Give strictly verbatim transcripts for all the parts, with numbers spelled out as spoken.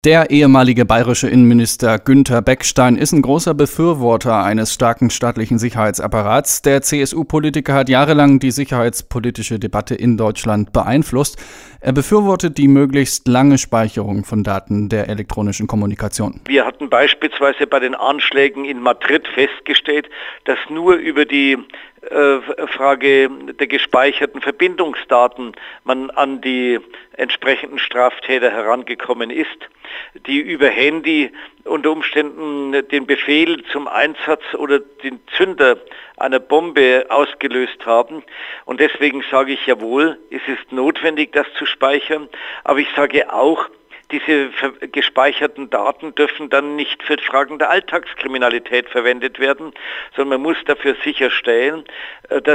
Der ehemalige bayerische Innenminister Günther Beckstein ist ein großer Befürworter eines starken staatlichen Sicherheitsapparats. Der C S U-Politiker hat jahrelang die sicherheitspolitische Debatte in Deutschland beeinflusst. Er befürwortet die möglichst lange Speicherung von Daten der elektronischen Kommunikation. Wir hatten beispielsweise bei den Anschlägen in Madrid festgestellt, dass nur über die Frage der gespeicherten Verbindungsdaten man an die entsprechenden Straftäter herangekommen ist, die über Handy unter Umständen den Befehl zum Einsatz oder den Zünder einer Bombe ausgelöst haben. Und deswegen sage ich jawohl, es ist notwendig, das zu speichern, aber ich sage auch, diese gespeicherten Daten dürfen dann nicht für Fragen der Alltagskriminalität verwendet werden, sondern man muss dafür sicherstellen, dass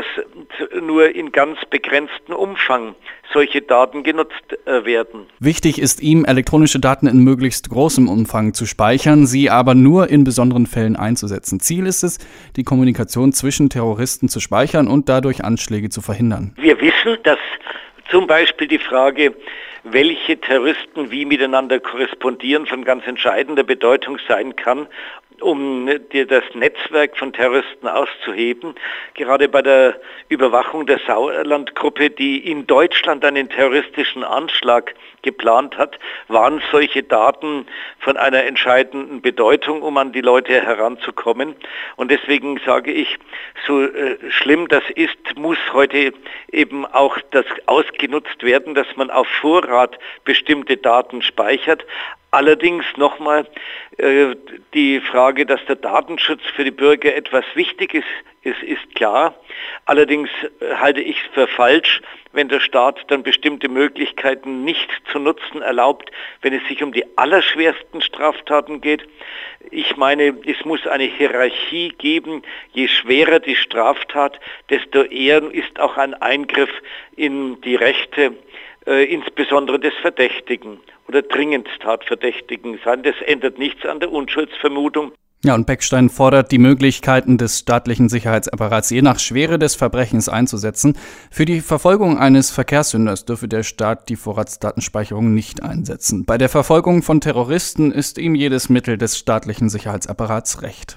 nur in ganz begrenztem Umfang solche Daten genutzt werden. Wichtig ist ihm, elektronische Daten in möglichst großem Umfang zu speichern, sie aber nur in besonderen Fällen einzusetzen. Ziel ist es, die Kommunikation zwischen Terroristen zu speichern und dadurch Anschläge zu verhindern. Wir wissen, dass zum Beispiel die Frage, welche Terroristen wie miteinander korrespondieren, von ganz entscheidender Bedeutung sein kann, um das Netzwerk von Terroristen auszuheben. Gerade bei der Überwachung der Sauerland-Gruppe, die in Deutschland einen terroristischen Anschlag geplant hat, waren solche Daten von einer entscheidenden Bedeutung, um an die Leute heranzukommen. Und deswegen sage ich, so äh, schlimm das ist, muss heute eben auch das ausgenutzt werden, dass man auf Vorrat bestimmte Daten speichert. Allerdings nochmal äh, die Frage, dass der Datenschutz für die Bürger etwas Wichtiges ist, ist klar. Allerdings äh, halte ich es für falsch, wenn der Staat dann bestimmte Möglichkeiten nicht zu nutzen erlaubt, wenn es sich um die allerschwersten Straftaten geht. Ich meine, es muss eine Hierarchie geben. Je schwerer die Straftat, desto eher ist auch ein Eingriff in die Rechte, äh, insbesondere des Verdächtigen oder dringend Tatverdächtigen sein. Das ändert nichts an der Unschuldsvermutung. Ja, und Beckstein fordert, die Möglichkeiten des staatlichen Sicherheitsapparats je nach Schwere des Verbrechens einzusetzen. Für die Verfolgung eines Verkehrssünders dürfe der Staat die Vorratsdatenspeicherung nicht einsetzen. Bei der Verfolgung von Terroristen ist ihm jedes Mittel des staatlichen Sicherheitsapparats recht.